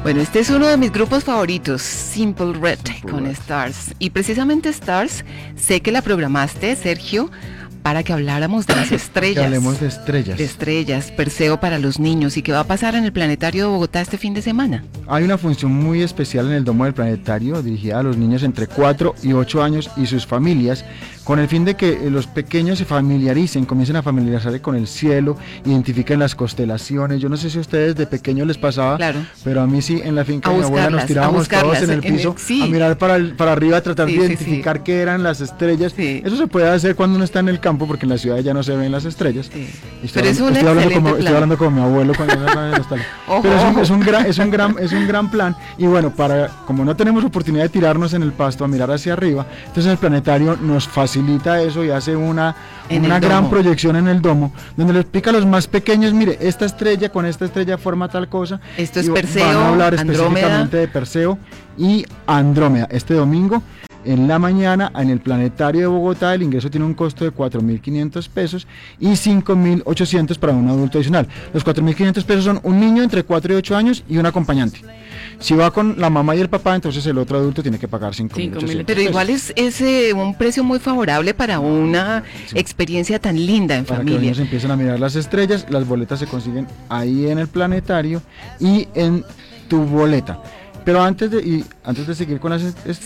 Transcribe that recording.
Bueno, este es uno de mis grupos favoritos, Simple Red, con Stars. Y precisamente Stars, sé que la programaste, Sergio, para que habláramos de las estrellas. Que hablemos de estrellas. De estrellas, Perseo para los niños. ¿Y qué va a pasar en el Planetario de Bogotá este fin de semana? Hay una función muy especial en el Domo del Planetario, dirigida a los niños entre 4 y 8 años y sus familias, con el fin de que los pequeños se familiaricen, comiencen a familiarizarse con el cielo, identifiquen las constelaciones. Yo no sé si a ustedes de pequeños les pasaba, claro, pero a mí sí, en la finca de mi abuela nos tirábamos todos en el piso sí, a mirar para arriba, a tratar de identificar qué eran las estrellas. Sí. Eso se puede hacer cuando uno está en el campo, porque en la ciudad ya no se ven las estrellas. Sí. Estoy hablando como mi abuelo cuando pero es un gran plan. Y bueno, como no tenemos oportunidad de tirarnos en el pasto a mirar hacia arriba, entonces el planetario nos facilita eso y hace una gran proyección en el domo, donde le explica a los más pequeños: mire, esta estrella con esta estrella forma tal cosa. Esto es Perseo, van a hablar Andrómeda. Específicamente de Perseo y Andrómeda este domingo en la mañana en el Planetario de Bogotá. El ingreso tiene un costo de 4.500 pesos y 5.800 para un adulto adicional. Los 4.500 pesos son un niño entre 4 y 8 años y un acompañante. Si va con la mamá y el papá, entonces el otro adulto tiene que pagar 5.800. Pero igual es un precio muy favorable para una experiencia tan linda en familia. Para que los niños empiecen a mirar las estrellas. Las boletas se consiguen ahí en el Planetario y en Tu Boleta. Pero antes de seguir con las estrellas,